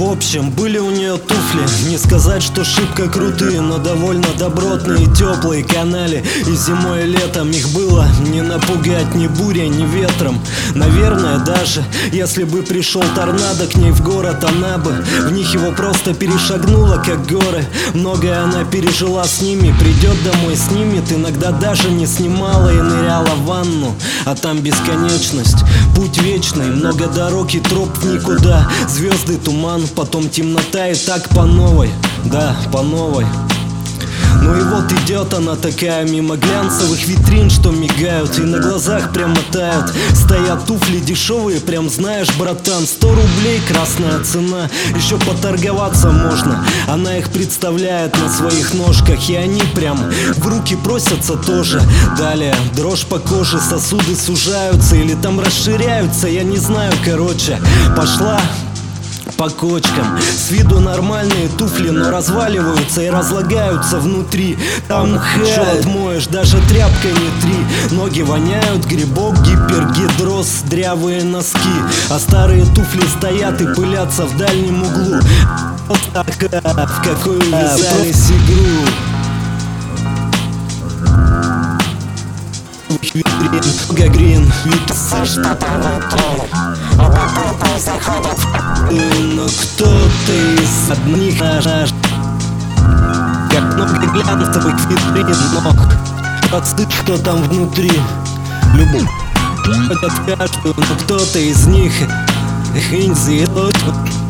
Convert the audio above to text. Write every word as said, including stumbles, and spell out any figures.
В общем, были у нее туфли, не сказать, что шибко крутые, но довольно добротные, теплые, канали. И зимой и летом их было не напугать ни бурей, ни ветром. Наверное, даже если бы пришел торнадо к ней в город, она бы в них его просто перешагнула, как горы. Многое она пережила с ними, придет домой, снимет. Иногда даже не снимала и ныряла в ванну. А там бесконечность, путь вечный, много дорог и троп в никуда. Звезды, туман, потом темнота, и так по новой, да, по новой. Ну и вот идет она такая мимо глянцевых витрин, что мигают и на глазах прямо тают. Стоят туфли дешевые, прям знаешь, братан, сто рублей красная цена. Еще поторговаться можно. Она их представляет на своих ножках, и они прям в руки просятся тоже. Далее дрожь по коже, сосуды сужаются или там расширяются, я не знаю, короче. Пошла по кочкам. С виду нормальные туфли, но разваливаются и разлагаются внутри. Там что отмоешь, даже тряпкой не три. Ноги воняют, грибок, гипергидроз, дрявые носки. А старые туфли стоят и пылятся в дальнем углу. Вот так, в какую вязались игру. Гагрин, Что-то внутри, оба трупа заходят. но кто-то из одних аж как много глянцевых витрин ног. Подстыд, что там внутри. Любовь ходят каждую, но кто-то из них хрень зелот.